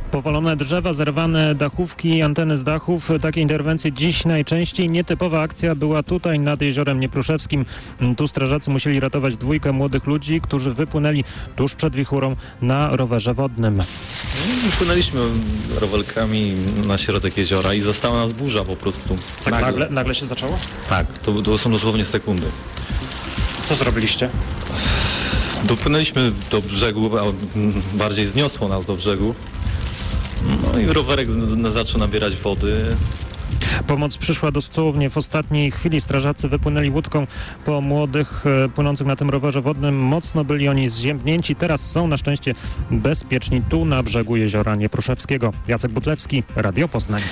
Powalone drzewa, zerwane dachówki, anteny z dachów. Takie interwencje dziś najczęściej. Nietypowa akcja była tutaj nad Jeziorem Niepruszewskim. Tu strażacy musieli ratować 2 młodych ludzi, którzy wypłynęli tuż przed wichurą na rowerze wodnym. Płynęliśmy rowerkami na środek jeziora i zastała nas burza po prostu. Tak nagle się zaczęło? Tak, to są dosłownie sekundy. Co zrobiliście? Dopłynęliśmy do brzegu, a bardziej zniosło nas do brzegu. No i rowerek zaczął nabierać wody. Pomoc przyszła dosłownie w ostatniej chwili. Strażacy wypłynęli łódką po młodych płynących na tym rowerze wodnym. Mocno byli oni zziębnięci. Teraz są na szczęście bezpieczni tu na brzegu Jeziora Niepruszewskiego. Jacek Butlewski, Radio Poznań.